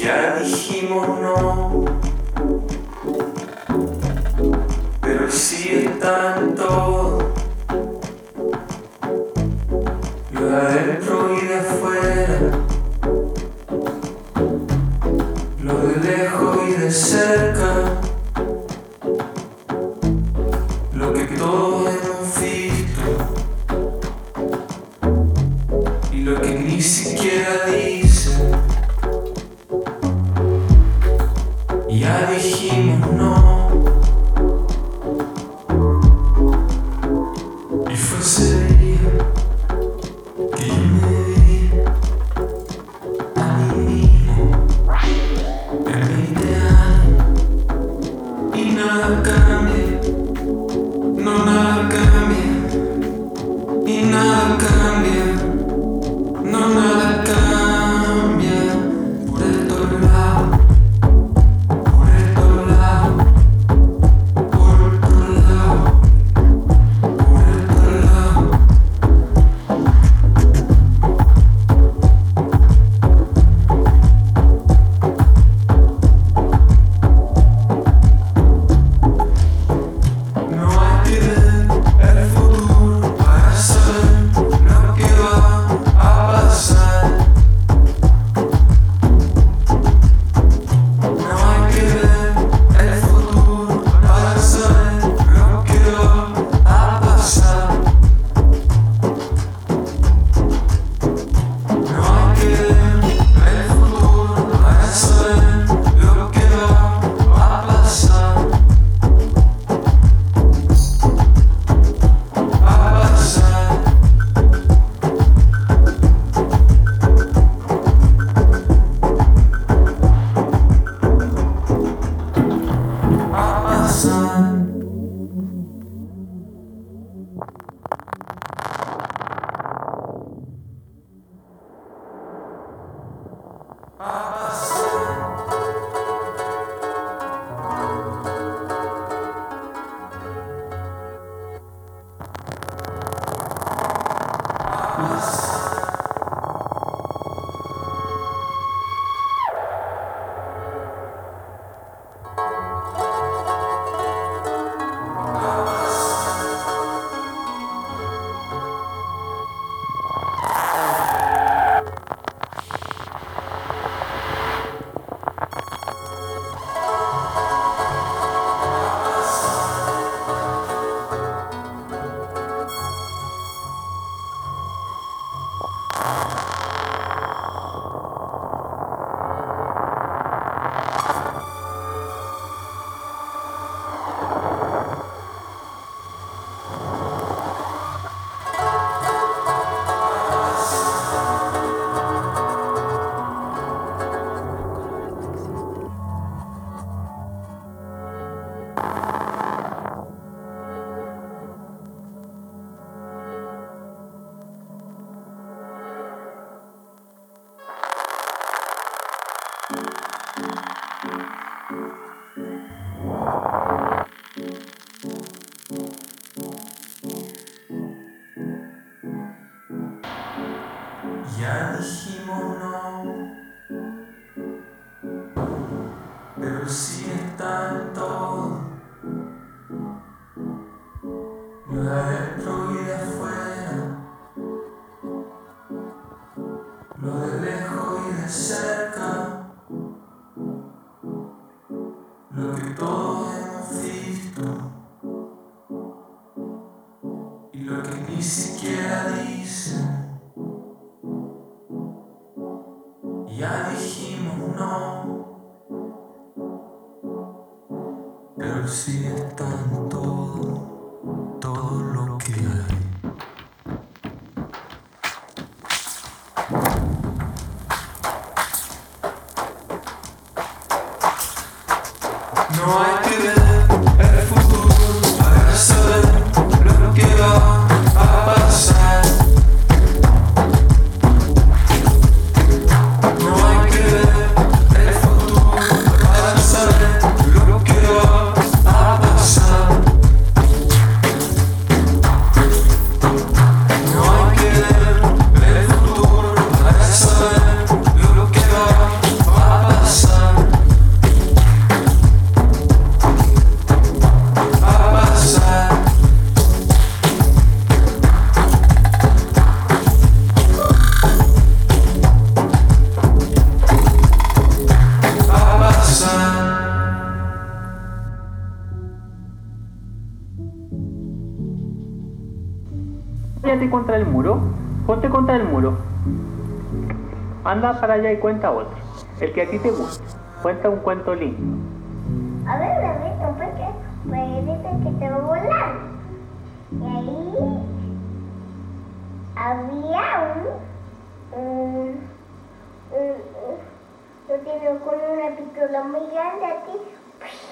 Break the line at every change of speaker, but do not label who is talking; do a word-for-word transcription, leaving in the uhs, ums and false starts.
Ya dijimos no, pero el sí está en todo, lo de adentro y de afuera, lo de lejos y de cerca, lo que todos hemos visto y lo que ni siquiera dice. Ya dijimos no, y fue ese día que yo me vi a mí mismo en veinte años y nada cambia, no nada cambia, y nada cambia, no nada cambia por estos lados. Ya dijimos no, pero sí está en todo, lo de adentro y de afuera, lo de lejos y de cerca, lo que todos hemos visto y lo que ni siquiera dicen. Ya dijimos no, pero sí está en todo, todo lo que hay. No hay que ver el futuro para saber lo que va a pasar. Passa
Apóyate contra el muro. Ponte contra el muro. Anda para allá y cuenta otro. El que a ti te guste. Cuenta un cuento lindo.
A ver, bebito, porque me dicen que te va a volar. Y ahí había un, un, un, un, un tiene con una pistola muy grande aquí.